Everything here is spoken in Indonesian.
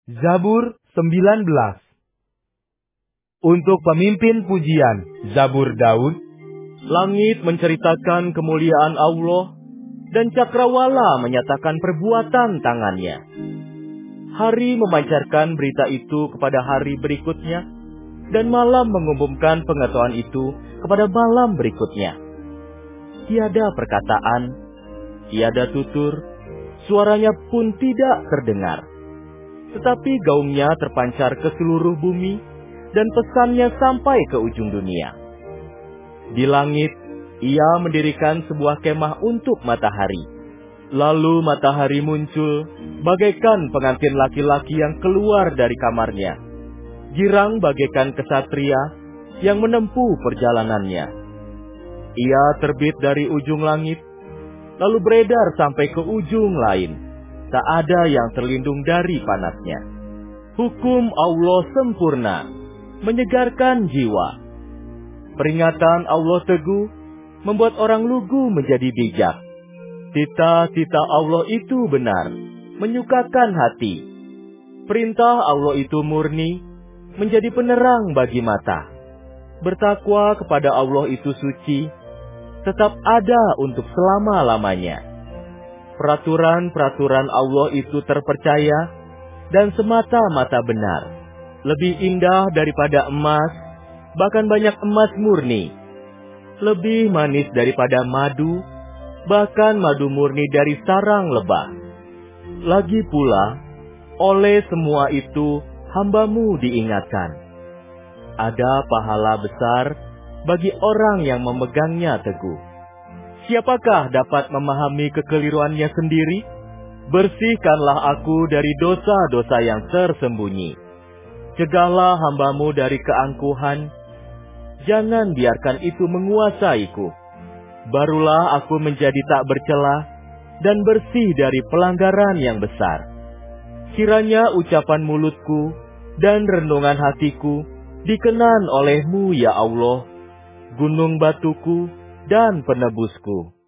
Zabur 19. Untuk pemimpin pujian, Zabur Daud. Langit menceritakan kemuliaan Allah, dan cakrawala menyatakan perbuatan tangannya. Hari memancarkan berita itu kepada hari berikutnya, dan malam mengumumkan pengetahuan itu kepada malam berikutnya. Tiada perkataan, tiada tutur, suaranya pun tidak terdengar. Tetapi gaungnya terpancar ke seluruh bumi, dan pesannya sampai ke ujung dunia. Di langit, ia mendirikan sebuah kemah untuk matahari. Lalu matahari muncul, bagaikan pengantin laki-laki yang keluar dari kamarnya. Girang bagaikan kesatria yang menempuh perjalanannya. Ia terbit dari ujung langit, lalu beredar sampai ke ujung lain. Tak ada yang terlindung dari panasnya. Hukum Allah sempurna, menyegarkan jiwa. Peringatan Allah teguh, membuat orang lugu menjadi bijak. Cita-cita Allah itu benar, menyukakan hati. Perintah Allah itu murni, menjadi penerang bagi mata. Bertakwa kepada Allah itu suci, tetap ada untuk selama-lamanya. Peraturan-peraturan Allah itu terpercaya dan semata-mata benar. Lebih indah daripada emas, bahkan banyak emas murni. Lebih manis daripada madu, bahkan madu murni dari sarang lebah. Lagi pula, oleh semua itu hamba-Mu diingatkan. Ada pahala besar bagi orang yang memegangnya teguh. Siapakah dapat memahami kekeliruannya sendiri? Bersihkanlah aku dari dosa-dosa yang tersembunyi. Cegahlah hamba-Mu dari keangkuhan. Jangan biarkan itu menguasaiku. Barulah aku menjadi tak bercela dan bersih dari pelanggaran yang besar. Kiranya ucapan mulutku dan renungan hatiku dikenan oleh-Mu, ya Allah, gunung batuku dan penebusku.